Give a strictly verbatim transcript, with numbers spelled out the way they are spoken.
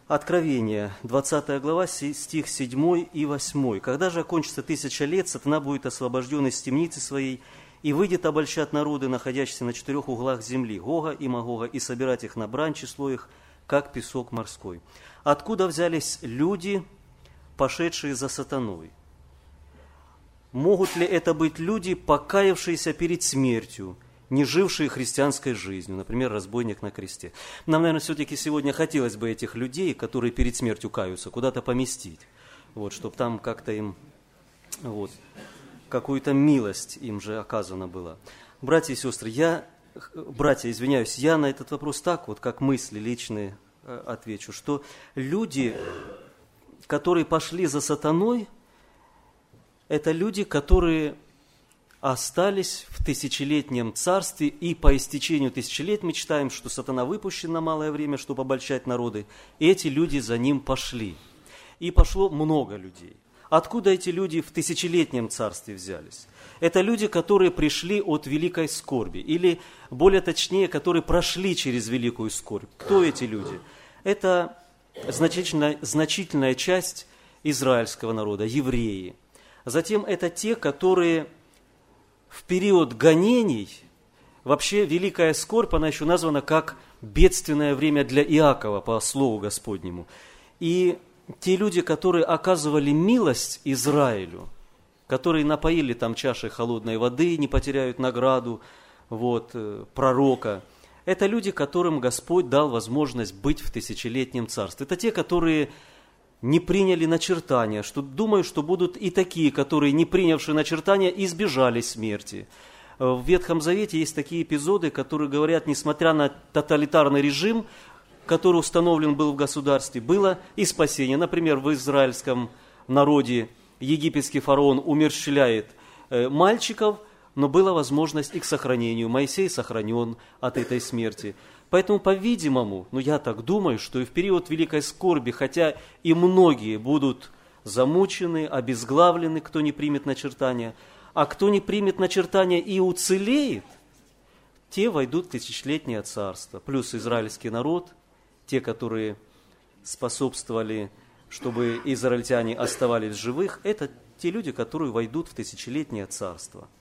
Откровение, двадцатая глава, стих седьмой и восьмой. «Когда же окончится тысяча лет, сатана будет освобожден из темницы своей, и выйдет обольщать народы, находящиеся на четырех углах земли, Гога и Магога, и собирать их на брань, число их, как песок морской». Откуда взялись люди, пошедшие за сатаной? Могут ли это быть люди, покаявшиеся перед смертью, не жившие христианской жизнью, например, разбойник на кресте? Нам, наверное, все-таки сегодня хотелось бы этих людей, которые перед смертью каются, куда-то поместить, вот, чтобы там как-то им, вот, какую-то милость им же оказана была. Братья и сестры, я, братья, извиняюсь, я на этот вопрос так, вот как мысли личные отвечу, что люди, которые пошли за сатаной, это люди, которые остались в тысячелетнем царстве, и по истечению тысячи лет мы читаем, что сатана выпущен на малое время, чтобы обольщать народы. И эти люди за ним пошли. И пошло много людей. Откуда эти люди в тысячелетнем царстве взялись? Это люди, которые пришли от великой скорби, или, более точнее, которые прошли через великую скорбь. Кто эти люди? Это значительная, значительная часть израильского народа, евреи. Затем это те, которые в период гонений, вообще великая скорбь, она еще названа как бедственное время для Иакова, по слову Господнему. И те люди, которые оказывали милость Израилю, которые напоили там чашей холодной воды, не потеряют награду вот, пророка, это люди, которым Господь дал возможность быть в тысячелетнем царстве. Это те, которые не приняли начертания, что думаю, что будут и такие, которые, не принявшие начертания, избежали смерти. В Ветхом Завете есть такие эпизоды, которые говорят, несмотря на тоталитарный режим, который установлен был в государстве, было и спасение. Например, в израильском народе египетский фараон умерщвляет мальчиков, но была возможность и к сохранению. Моисей сохранен от этой смерти. Поэтому, по-видимому, ну я так думаю, что и в период великой скорби, хотя и многие будут замучены, обезглавлены, кто не примет начертания, а кто не примет начертания и уцелеет, те войдут в тысячелетнее царство. Плюс израильский народ, те, которые способствовали, чтобы израильтяне оставались живых, это те люди, которые войдут в тысячелетнее царство.